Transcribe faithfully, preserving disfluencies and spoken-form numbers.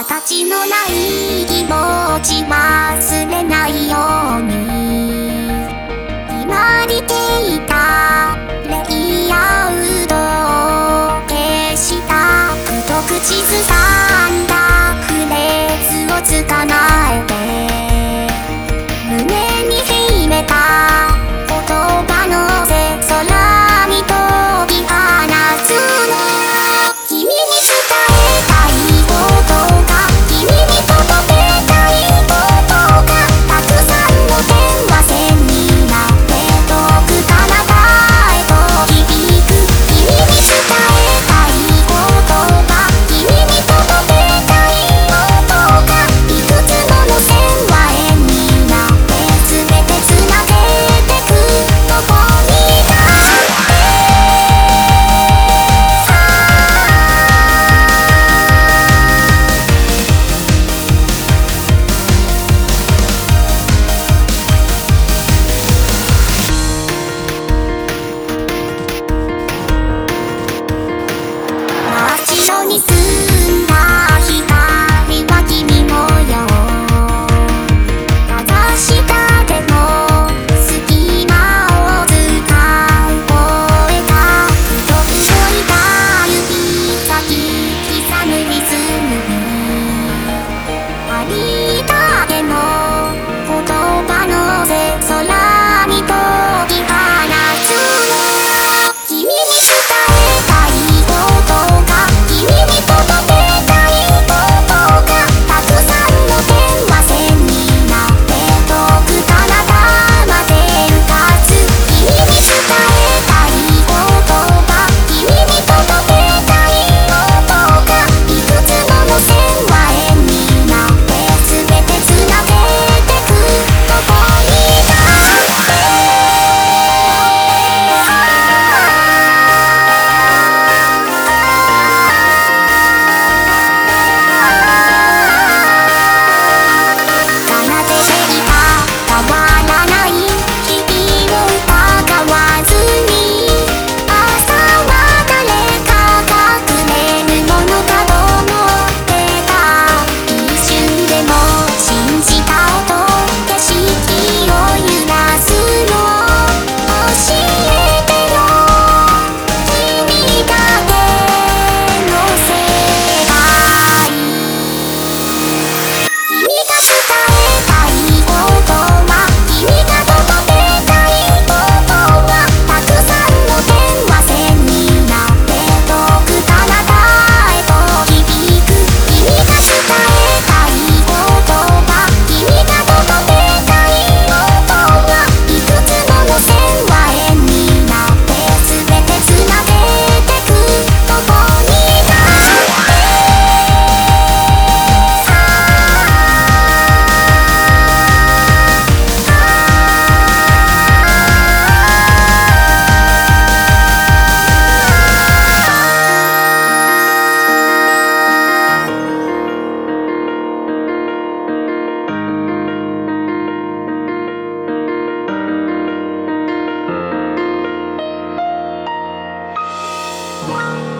形のない気持ち忘れないように決まりていたレイアウトを消した太口ずさんだフレーズを捕まえて胸に秘めた言葉のせ空に飛び放つの君に伝えたいことが君に届けたいことがたくさんの電話線になって遠く彼方へと響く君に伝えたいことが君に届けたいことがいくつもの線は円になって全てつなげてくどこにだって一緒に住んだ光は君のよかざした手の隙間を使う声が太くそいた指先刻むリズムにありったけの言葉のせ空に飛び放つの君に伝えたいことが君に届けたいことがたくさんの電話線になって遠く彼方まで浮かつ君に伝えたいことが君に届けたいことがいくつもの線は円になって全てつなげてくどこにだって奏でていた変わらない日々を疑わずに朝は誰かがくれるものだと思ってた一瞬でも信じた音景色を揺らすの教えてよ君だけの世界君が伝えたいことは君が届けたいことはたくさんの電話線になって遠く彼方へと響く君が伝えたいことが君が届けたいことはいくつもの線は円になって全てつなげてくどこにだってWow.